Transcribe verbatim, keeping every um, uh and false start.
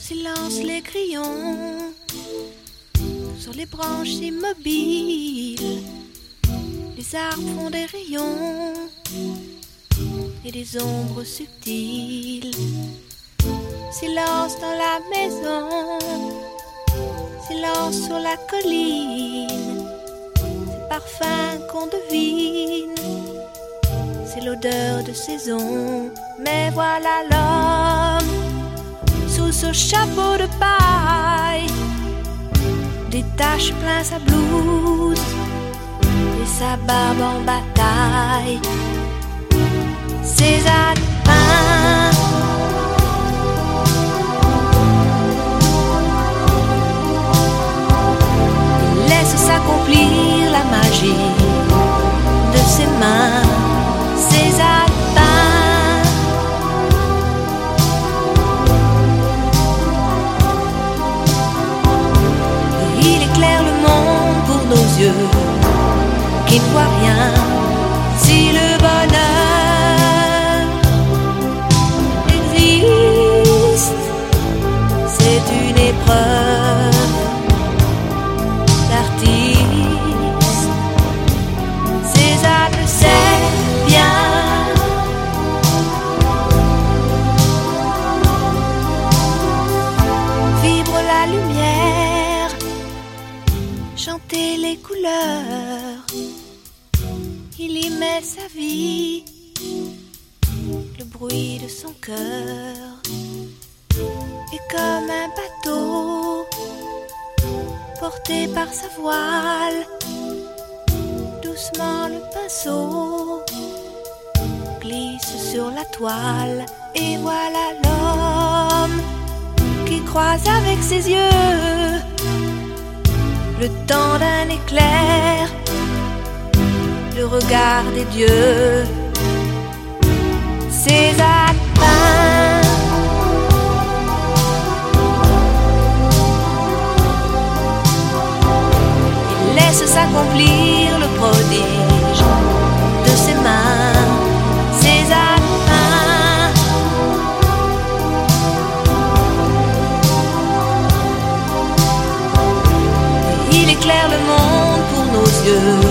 Silence les crayons sur les branches immobiles. Les arbres font des rayons et des ombres subtiles. Silence dans la maison, silence sur la colline. C'est parfum qu'on devine, c'est l'odeur de saison. Mais voilà l'homme sous ce chapeau de paille, détache plein sa blouse et sa barbe en bataille. Cézanne peint il laisse s'accomplir la magie de ses mains. Cézanne peint il éclaire le monde pour nos yeux qui ne voient rien. Si le bonheur existe, c'est une épreuve d'artiste. Cézanne le sait bien. Vibre la lumière, chanter les couleurs. Il y met sa vie, le bruit de son cœur. Et comme un bateau porté par sa voile, doucement le pinceau glisse sur la toile. Et voilà l'homme qui croise avec ses yeux le temps d'un éclair, le regard des dieux. Cézanne peint il laisse s'accomplir le prodige de ses mains. Cézanne peint il éclaire le monde pour nos yeux